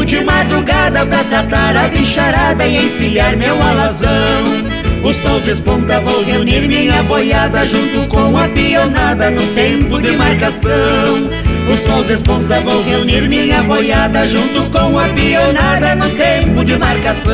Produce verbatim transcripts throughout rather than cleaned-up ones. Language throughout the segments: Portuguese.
Saio de madrugada pra tratar a bicharada e encilhar meu alazão. O sol desponta, vou reunir minha boiada junto com a pionada no tempo de marcação. O sol desponta, vou reunir minha boiada junto com a pionada no tempo de marcação.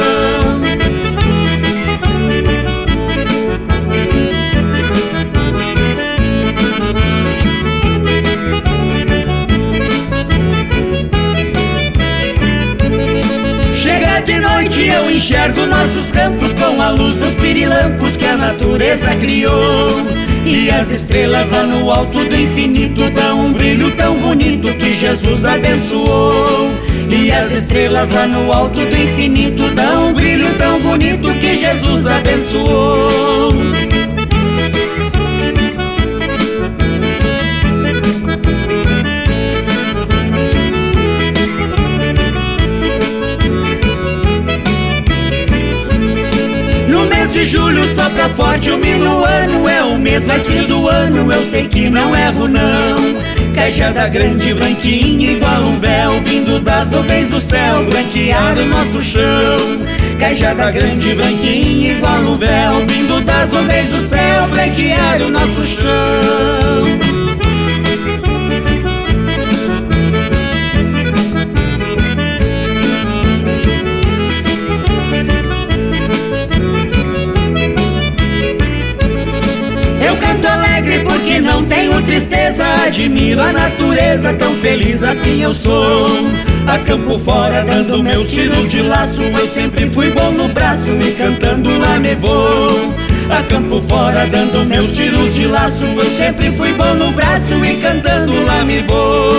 Chega de noite eu enxergo nossos campos com a luz dos pirilampos que a natureza criou. E as estrelas lá no alto do infinito dão um brilho tão bonito que Jesus abençoou. E as estrelas lá no alto do infinito dão um brilho tão bonito que Jesus abençoou. De julho sopra forte o minuano, é o mês mais frio do ano, eu sei que não erro não. Cajada grande, branquinha, igual um véu, vindo das nuvens do céu, branquear o nosso chão. Cajada grande, branquinha, igual um véu, vindo das nuvens do céu, branquear o nosso chão. Porque não tenho tristeza, admiro a natureza, tão feliz assim eu sou. A campo fora dando meus tiros de laço, eu sempre fui bom no braço e cantando lá me vou. A campo fora dando meus tiros de laço, eu sempre fui bom no braço e cantando lá me vou.